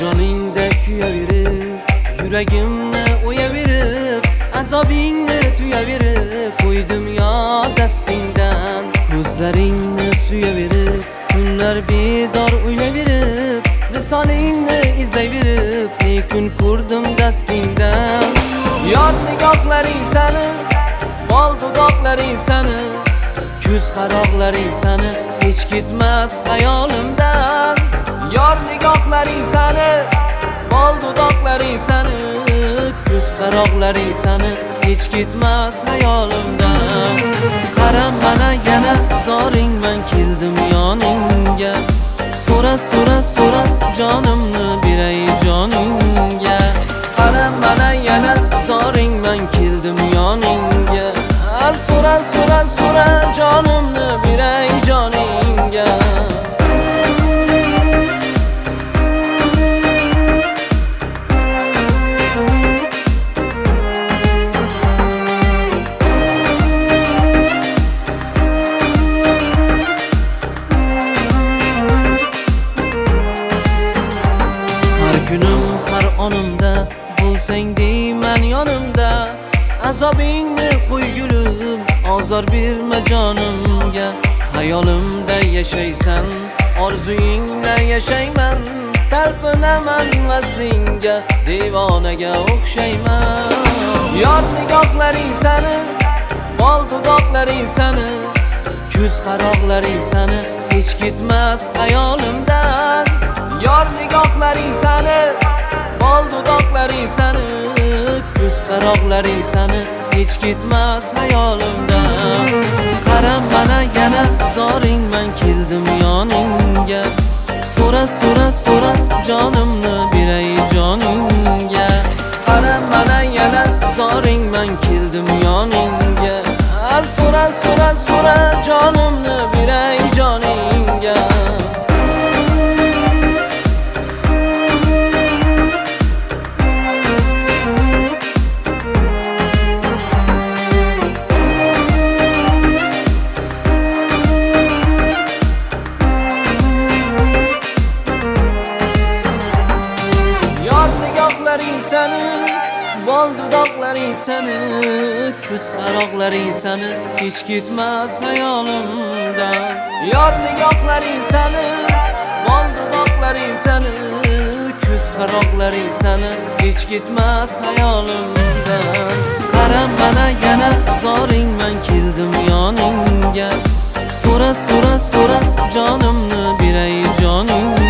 joningda kuyaverib, yuragimni o'yaverib, azobingni tuyaverib, qo'ydim yor dastingdan. Ko'zlaringni suyaverib, kunlar bedor o'ylayverib, visolingni izlayverib, ne kun ko'rdim dastingdan. Yor nigohlaring sani, bol dudoqlaring sani, ko'z qaroqlaring sani, hech ketmas xayolimdan. Yor nigohlaring sani, bol dudoqlaring sani, ko'z qaroqlaring sani, hech ketmas xayolimdan. Qara mana yana zoringman, keldim yoningga. So'ra so'ra so'ra jonimni beray joningga. Qara mana yana zoringman, keldim yoningga. So'ra so'ra so'ra jonimni beray joningga. Har kunim har onimda bo'lsang deyman yonimda. Azobingni qo'ygulum, ozor berma jonimga. Xayolimda yashaysan, orzuyingda yashayman. Talpinaman vaslingga, devonaga o'xshayman. Yor nigohlaring sani, bol dudoqlaring sani, ko'z qaroqlaring sani, hech ketmas xayolimdan. Yor nigohlaring sani, bol dudoqlaring sani, ko'z qaroqlaring sani, hech ketmas xayolimdan. Qara mana yana zoringman, keldim yoningga. So'ra so'ra so'ra jonimni beray joningga. Qara mana yana zoringman, keldim yoningga. So'ra so'ra so'ra jonimni beray joningga. Sani, bol dudoqlaring sani, ko'z qaroqlaring sani, hech ketmas xayolimdan. Yor nigohlaring sani, bol dudoqlaring sani, ko'z qaroqlaring sani, hech ketmas xayolimdan. Qara mana yana zoringman, keldim yoningga. So'ra so'ra so'ra jonimni beray joningga.